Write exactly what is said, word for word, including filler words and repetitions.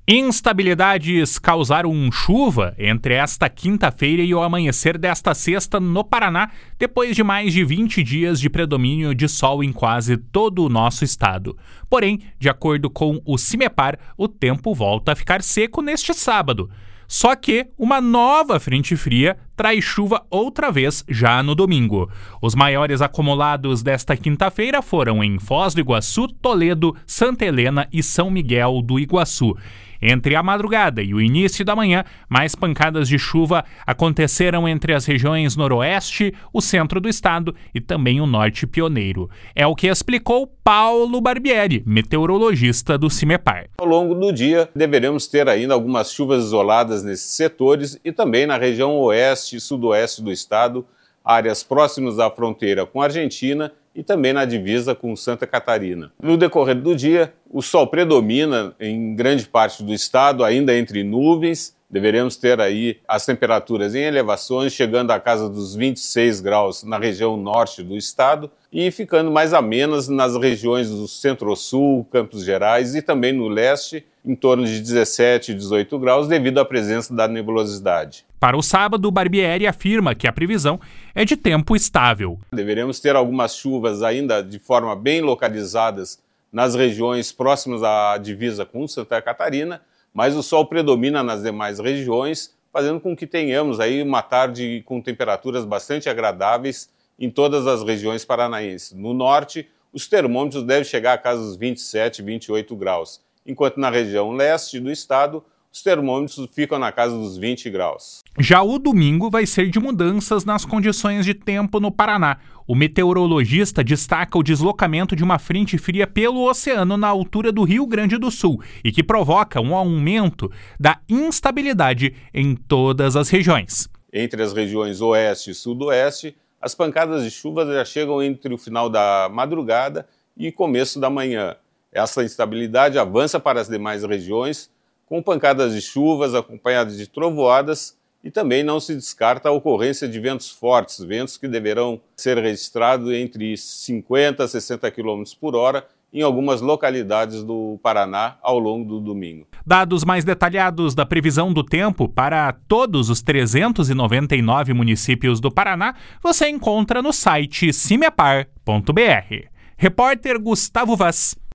Instabilidades causaram chuva entre esta quinta-feira e o amanhecer desta sexta no Paraná, depois de mais de vinte dias de predomínio de sol em quase todo o nosso estado. Porém, de acordo com o CIMEPAR, o tempo volta a ficar seco neste sábado. Só que uma nova frente fria traz chuva outra vez já no domingo. Os maiores acumulados desta quinta-feira foram em Foz do Iguaçu, Toledo, Santa Helena e São Miguel do Iguaçu. Entre a madrugada e o início da manhã, mais pancadas de chuva aconteceram entre as regiões noroeste, o centro do estado e também o norte pioneiro. É o que explicou Paulo Barbieri, meteorologista do CIMEPAR. Ao longo do dia, deveremos ter ainda algumas chuvas isoladas nesses setores e também na região oeste e sudoeste do estado, áreas próximas à fronteira com a Argentina e também na divisa com Santa Catarina. No decorrer do dia, o sol predomina em grande parte do estado, ainda entre nuvens. Deveremos ter aí as temperaturas em elevações, chegando à casa dos vinte e seis graus na região norte do estado e ficando mais amenas nas regiões do centro-sul, Campos Gerais e também no leste, em torno de dezessete, dezoito graus, devido à presença da nebulosidade. Para o sábado, Barbieri afirma que a previsão é de tempo estável. Deveremos ter algumas chuvas ainda de forma bem localizadas nas regiões próximas à divisa com Santa Catarina, mas o sol predomina nas demais regiões, fazendo com que tenhamos aí uma tarde com temperaturas bastante agradáveis em todas as regiões paranaenses. No norte, os termômetros devem chegar a casa dos vinte e sete, vinte e oito graus, enquanto na região leste do estado, os termômetros ficam na casa dos vinte graus. Já o domingo vai ser de mudanças nas condições de tempo no Paraná. O meteorologista destaca o deslocamento de uma frente fria pelo oceano na altura do Rio Grande do Sul e que provoca um aumento da instabilidade em todas as regiões. Entre as regiões oeste e sudoeste, as pancadas de chuva já chegam entre o final da madrugada e começo da manhã. Essa instabilidade avança para as demais regiões, com pancadas de chuvas acompanhadas de trovoadas, e também não se descarta a ocorrência de ventos fortes, ventos que deverão ser registrados entre cinquenta a sessenta quilômetros por hora em algumas localidades do Paraná ao longo do domingo. Dados mais detalhados da previsão do tempo para todos os trezentos e noventa e nove municípios do Paraná você encontra no site cimepar ponto br. Repórter Gustavo Vaz.